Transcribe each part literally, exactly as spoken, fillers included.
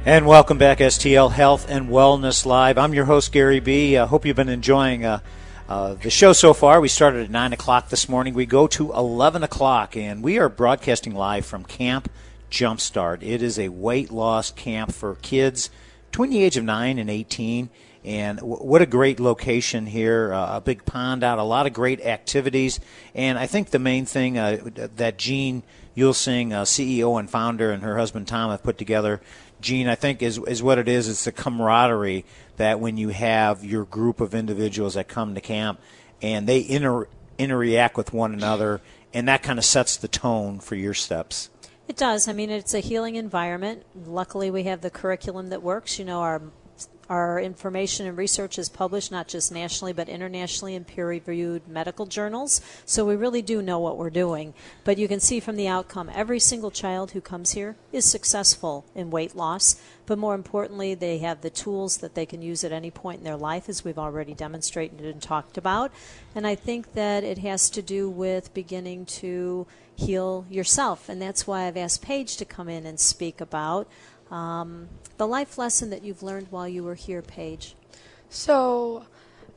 And welcome back, S T L Health and Wellness Live. I'm your host, Gary B. I uh, hope you've been enjoying uh, uh, the show so far. We started at nine o'clock this morning. We go to eleven o'clock, and we are broadcasting live from Camp Jumpstart. It is a weight loss camp for kids between the age of nine and eighteen. And w- what a great location here, uh, a big pond out, a lot of great activities. And I think the main thing uh, that Jean Yulsing, uh, C E O and founder, and her husband Tom have put together, Jean, I think is is what it is. It's the camaraderie that when you have your group of individuals that come to camp and they inter interact with one another, and that kind of sets the tone for your steps. It does. I mean, it's a healing environment. Luckily, we have the curriculum that works. You know, our Our information and research is published not just nationally but internationally in peer-reviewed medical journals, so we really do know what we're doing. But you can see from the outcome, every single child who comes here is successful in weight loss, but more importantly, they have the tools that they can use at any point in their life, as we've already demonstrated and talked about. And I think that it has to do with beginning to heal yourself, and that's why I've asked Paige to come in and speak about Um, the life lesson that you've learned while you were here, Paige. So,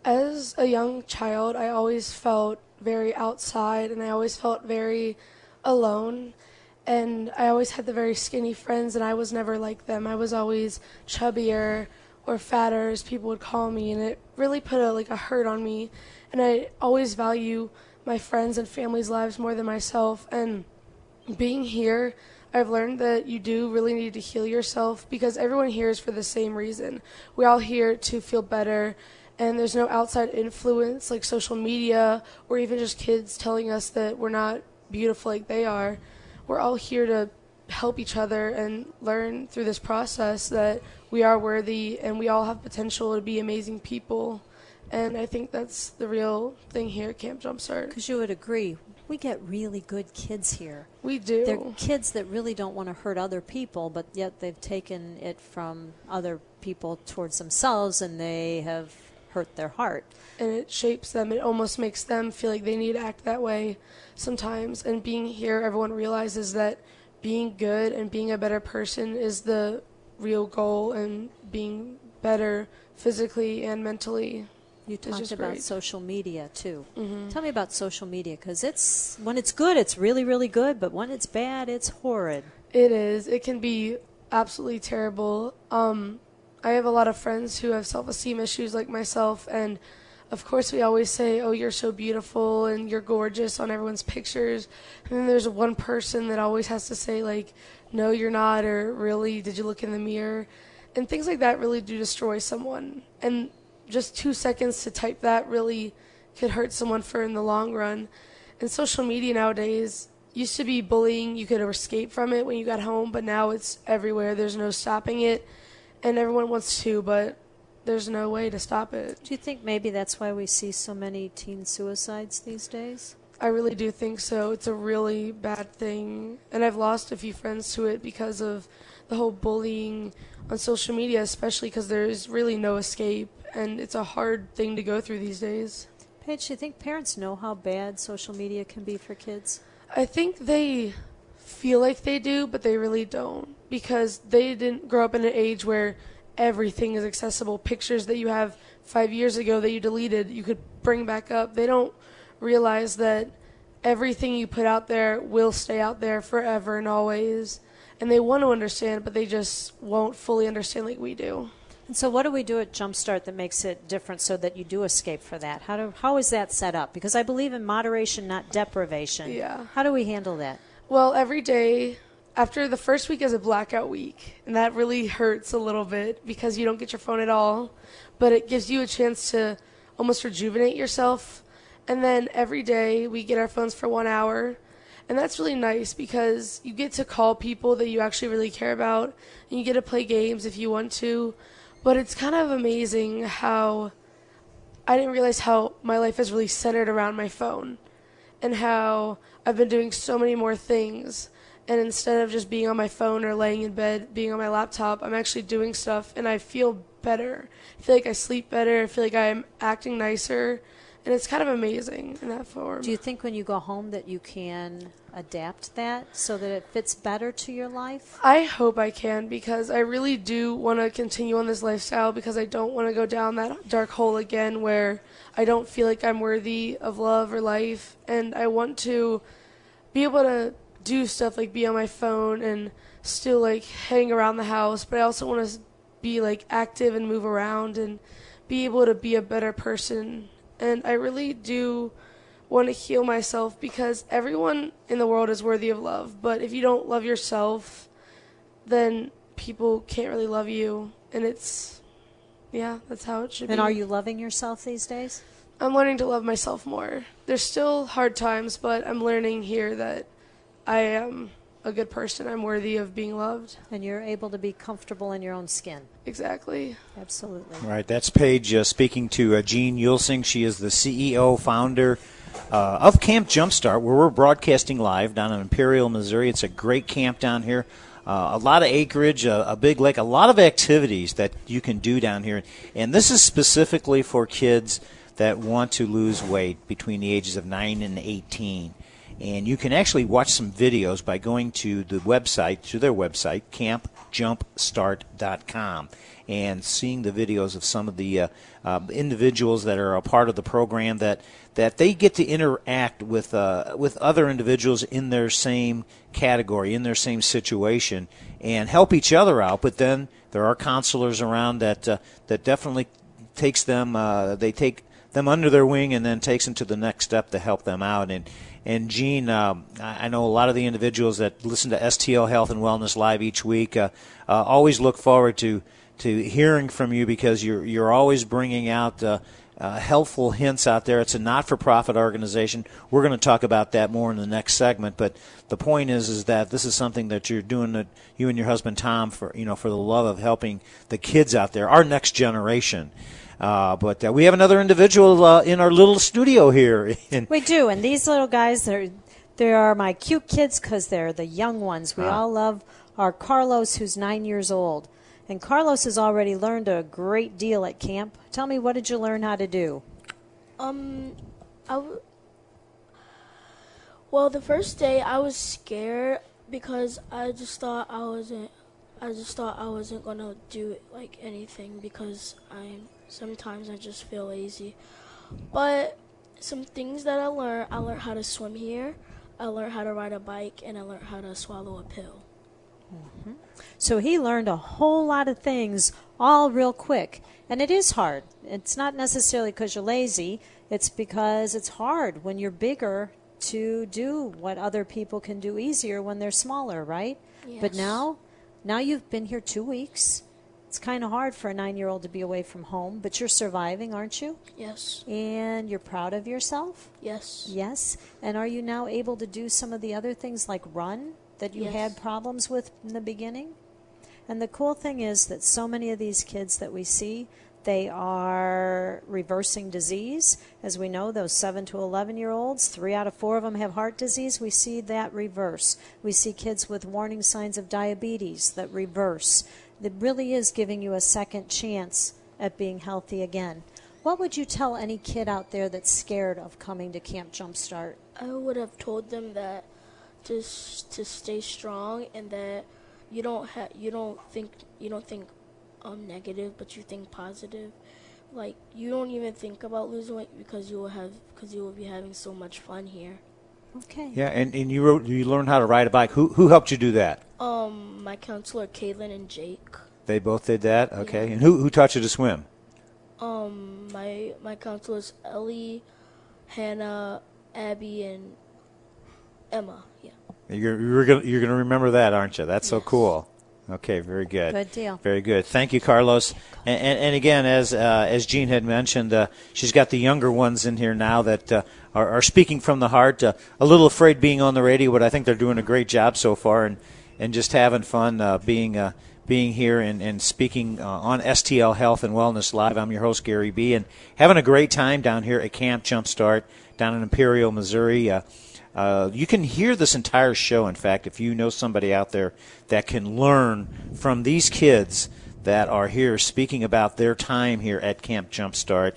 as a young child, I always felt very outside, and I always felt very alone. And I always had the very skinny friends, and I was never like them. I was always chubbier or fatter, as people would call me, and it really put a, like a hurt on me. And I always value my friends and family's lives more than myself. And being here, I've learned that you do really need to heal yourself, because everyone here is for the same reason. We're all here to feel better, and there's no outside influence like social media or even just kids telling us that we're not beautiful like they are. We're all here to help each other and learn through this process that we are worthy and we all have potential to be amazing people. And I think that's the real thing here at Camp Jumpstart. Because you would agree, we get really good kids here. We do. They're kids that really don't want to hurt other people, but yet they've taken it from other people towards themselves, and they have hurt their heart. And it shapes them. It almost makes them feel like they need to act that way sometimes. And being here, everyone realizes that being good and being a better person is the real goal, and being better physically and mentally. You talked about great. social media, too. Mm-hmm. Tell me about social media, because it's, when it's good, it's really, really good, but when it's bad, it's horrid. It is. It can be absolutely terrible. Um, I have a lot of friends who have self-esteem issues like myself, and of course we always say, oh, you're so beautiful and you're gorgeous on everyone's pictures. And then there's one person that always has to say, like, no, you're not, or really, did you look in the mirror? And things like that really do destroy someone. And just two seconds to type that really could hurt someone for in the long run. And social media nowadays used to be bullying. You could escape from it when you got home, but now it's everywhere. There's no stopping it, and everyone wants to, but there's no way to stop it. Do you think maybe that's why we see so many teen suicides these days? I really do think so. It's a really bad thing, and I've lost a few friends to it because of the whole bullying on social media, especially because there's really no escape. And it's a hard thing to go through these days. Paige, do you think parents know how bad social media can be for kids? I think they feel like they do, but they really don't. Because they didn't grow up in an age where everything is accessible. Pictures that you have five years ago that you deleted, you could bring back up. They don't realize that everything you put out there will stay out there forever and always. And they want to understand, but they just won't fully understand like we do. And so what do we do at Jumpstart that makes it different so that you do escape for that? How do how is that set up? Because I believe in moderation, not deprivation. Yeah. How do we handle that? Well, every day, after the first week is a blackout week, and that really hurts a little bit because you don't get your phone at all, but it gives you a chance to almost rejuvenate yourself. And then every day we get our phones for one hour, and that's really nice because you get to call people that you actually really care about, and you get to play games if you want to. But it's kind of amazing how I didn't realize how my life is really centered around my phone, and how I've been doing so many more things. And instead of just being on my phone or laying in bed, being on my laptop, I'm actually doing stuff, and I feel better. I feel like I sleep better. I feel like I'm acting nicer. And it's kind of amazing in that form. Do you think when you go home that you can adapt that so that it fits better to your life? I hope I can, because I really do want to continue on this lifestyle, because I don't want to go down that dark hole again where I don't feel like I'm worthy of love or life. And I want to be able to do stuff like be on my phone and still like hang around the house, but I also want to be like active and move around and be able to be a better person. And I really do want to heal myself, because everyone in the world is worthy of love, but if you don't love yourself, then people can't really love you. And it's, yeah, that's how it should be. And are you loving yourself these days? I'm learning to love myself more. There's still hard times, but I'm learning here that I am a good person. I'm worthy of being loved. And you're able to be comfortable in your own skin. Exactly. Absolutely. All right, that's Paige uh, speaking to uh, Jean Yulsing. She is the C E O, founder uh, of Camp Jumpstart, where we're broadcasting live down in Imperial, Missouri. It's a great camp down here. Uh, a lot of acreage, a, a big lake, a lot of activities that you can do down here. And this is specifically for kids that want to lose weight between the ages of nine and eighteen. And you can actually watch some videos by going to the website, to their website, camp jumpstart dot com, and seeing the videos of some of the uh, uh, individuals that are a part of the program, that, that they get to interact with uh, with other individuals in their same category, in their same situation, and help each other out. But then there are counselors around that uh, that definitely takes them, uh, they take them under their wing and then takes them to the next step to help them out. And And Jean, um, I know a lot of the individuals that listen to S T L Health and Wellness Live each week uh, uh, always look forward to to hearing from you, because you're you're always bringing out uh, uh, helpful hints out there. It's a not-for-profit organization. We're going to talk about that more in the next segment. But the point is, is that this is something that you're doing, that you and your husband Tom, for you know for the love of helping the kids out there, our next generation. Uh, but uh, we have another individual uh, in our little studio here. We do, and these little guys, they're, they are my cute kids because they're the young ones. We Ah. all love our Carlos, who's nine years old. And Carlos has already learned a great deal at camp. Tell me, what did you learn how to do? Um, I w- well, the first day I was scared because I just thought I wasn't, I just thought I wasn't gonna do like anything, because I'm sometimes I just feel lazy. But some things that I learned, I learned how to swim here, I learned how to ride a bike, and I learned how to swallow a pill. Mm-hmm. So he learned a whole lot of things all real quick. And it is hard. It's not necessarily because you're lazy. It's because it's hard when you're bigger to do what other people can do easier when they're smaller, right? Yes. But now, now you've been here two weeks. It's kind of hard for a nine-year-old to be away from home, but you're surviving, aren't you? Yes. And you're proud of yourself? Yes. Yes. And are you now able to do some of the other things like run that you Yes. had problems with in the beginning? And the cool thing is that so many of these kids that we see, they are reversing disease. As we know, those seven to eleven-year-olds, three out of four of them have heart disease. We see that reverse. We see kids with warning signs of diabetes that reverse. It really is giving you a second chance at being healthy again. What would you tell any kid out there that's scared of coming to Camp Jumpstart? I would have told them that to s- to stay strong, and that you don't ha- you don't think you don't think um negative, but you think positive. Like, you don't even think about losing weight because you will have because you will be having so much fun here. Okay. Yeah, and, and you wrote, you learned how to ride a bike. Who who helped you do that? Um, my counselor Caitlin and Jake. They both did that? Okay. Yeah. And who who taught you to swim? Um, my my counselors Ellie, Hannah, Abby, and Emma. Yeah. You're you're gonna you're gonna remember that, aren't you? That's so Yes. cool. Okay, very good. Good deal. Very good. Thank you, Carlos. And, and, and again, as uh, as Jean had mentioned, uh, she's got the younger ones in here now that uh, are, are speaking from the heart. Uh, a little afraid being on the radio, but I think they're doing a great job so far, and, and just having fun uh, being uh, being here and, and speaking uh, on S T L Health and Wellness Live. I'm your host, Gary B., and having a great time down here at Camp Jumpstart down in Imperial, Missouri. Uh, Uh, you can hear this entire show, in fact, if you know somebody out there that can learn from these kids that are here speaking about their time here at Camp Jumpstart.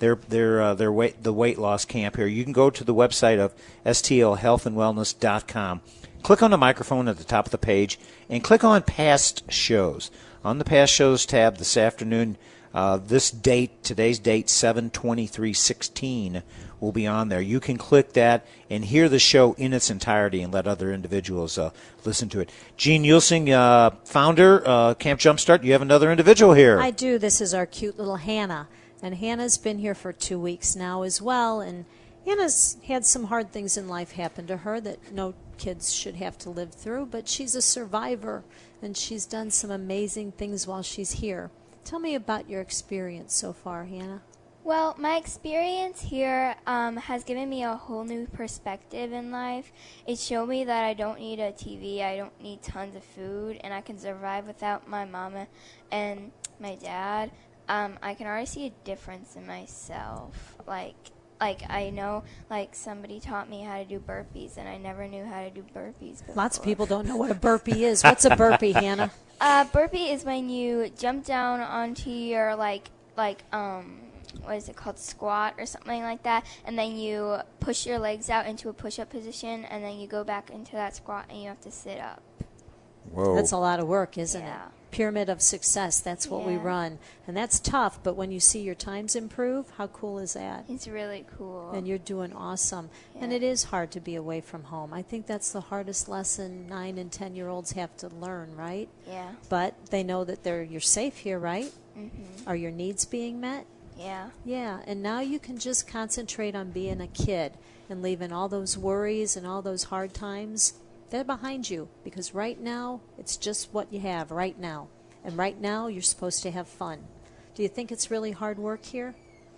their their uh, their weight the weight loss camp here, you can go to the website of S T L health and wellness dot com. Click on the microphone at the top of the page and click on past shows. On the past shows tab this afternoon, uh, this date, today's date, seven twenty-three sixteen, will be on there. You can click that and hear the show in its entirety and let other individuals uh, listen to it. Jean Yulsing, uh, founder, uh, Camp Jumpstart, you have another individual here. I do. This is our cute little Hannah. And Hannah's been here for two weeks now as well. And Hannah's had some hard things in life happen to her that no kids should have to live through, but she's a survivor, and she's done some amazing things while she's here. Tell me about your experience so far, Hannah. Well, my experience here um, has given me a whole new perspective in life. It showed me that I don't need a T V, I don't need tons of food, and I can survive without my mama and my dad. Um, I can already see a difference in myself. Like, like I know, like somebody taught me how to do burpees, and I never knew how to do burpees before. Lots of people don't know what a burpee is. What's a burpee, Hannah? A burpee is when you jump down onto your like, like um. what is it called, squat or something like that, and then you push your legs out into a push-up position, and then you go back into that squat, and you have to sit up. Whoa. That's a lot of work, isn't Yeah. it? Pyramid of success, that's what we Yeah. run. And that's tough, but when you see your times improve, how cool is that? It's really cool. And you're doing awesome. And Yeah. it is hard to be away from home. I think that's the hardest lesson nine and ten-year-olds have to learn, right? Yeah. But they know that they're you're safe here, right? Mhm. Are your needs being met? Yeah. Yeah, and now you can just concentrate on being a kid and leaving all those worries and all those hard times, they're behind you, because right now it's just what you have right now. And right now you're supposed to have fun. Do you think it's really hard work here?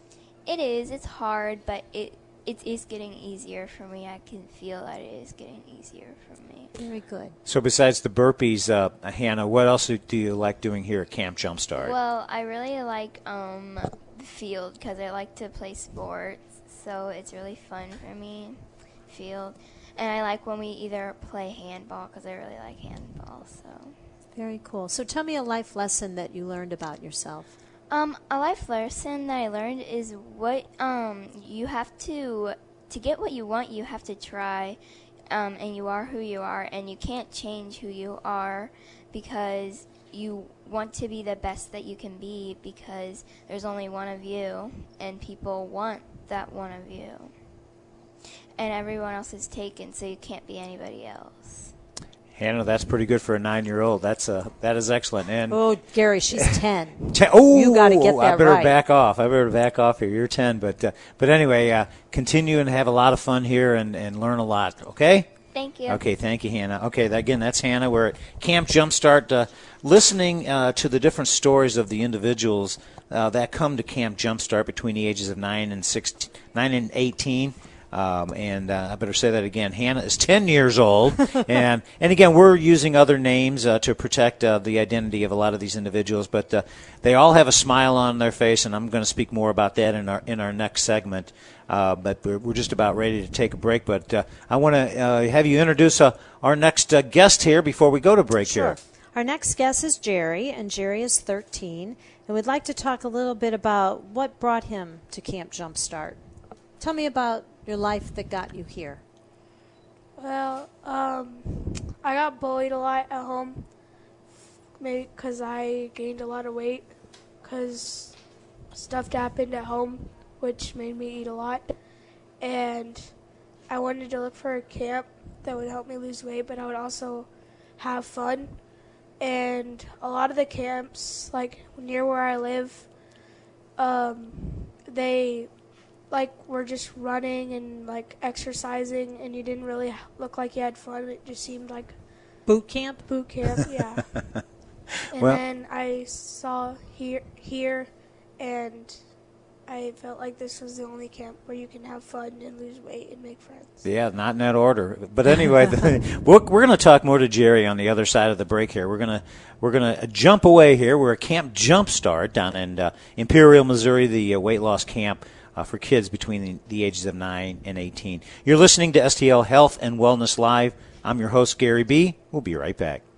It is. It's hard, but it it is getting easier for me. I can feel that it is getting easier for me. Very good. So besides the burpees, uh, Hannah, what else do you like doing here at Camp Jumpstart? Well, I really like um, the field because I like to play sports, so it's really fun for me, field. And I like when we either play handball because I really like handball. So. Very cool. So tell me a life lesson that you learned about yourself. Um, a life lesson that I learned is what um you have to to get what you want. You have to try, um, and you are who you are, and you can't change who you are because you want to be the best that you can be because there's only one of you, and people want that one of you, and everyone else is taken, so you can't be anybody else. Hannah, that's pretty good for a nine-year-old. That's uh, that is excellent. And Oh, Gary, she's ten. ten, oh, You gotta get I that better right. back off. I better back off here. You're ten, but uh, but anyway, uh, continue and have a lot of fun here and, and learn a lot. Okay. Thank you. Okay, thank you, Hannah. Okay, that, again, that's Hannah. We're at Camp Jumpstart, uh, listening uh, to the different stories of the individuals uh, that come to Camp Jumpstart between the ages of nine and sixteen, nine and eighteen. Um, and uh, I better say that again. Hannah is ten years old, and and again, we're using other names uh, to protect uh, the identity of a lot of these individuals. But uh, they all have a smile on their face, and I'm going to speak more about that in our in our next segment. Uh, but we're, we're just about ready to take a break. But uh, I want to uh, have you introduce uh, our next uh, guest here before we go to break. Sure. Here. Our next guest is Jerry, and Jerry is thirteen, and we'd like to talk a little bit about what brought him to Camp Jumpstart. Tell me about your life that got you here. Well, um, I got bullied a lot at home, maybe because I gained a lot of weight, because stuff happened at home, which made me eat a lot, and I wanted to look for a camp that would help me lose weight, but I would also have fun, and a lot of the camps, like near where I live, um, they like we're just running and like exercising, and you didn't really look like you had fun. It just seemed like Boot camp? boot camp, yeah. And Well- then I saw here here, and I felt like this was the only camp where you can have fun and lose weight and make friends. Yeah, not in that order. But anyway, the, we're, we're going to talk more to Jerry on the other side of the break here. We're going to we're going to jump away here. We're at Camp Jumpstart down in uh, Imperial, Missouri, the uh, weight loss camp uh, for kids between the, the ages of nine and eighteen. You're listening to S T L Health and Wellness Live. I'm your host, Gary B. We'll be right back.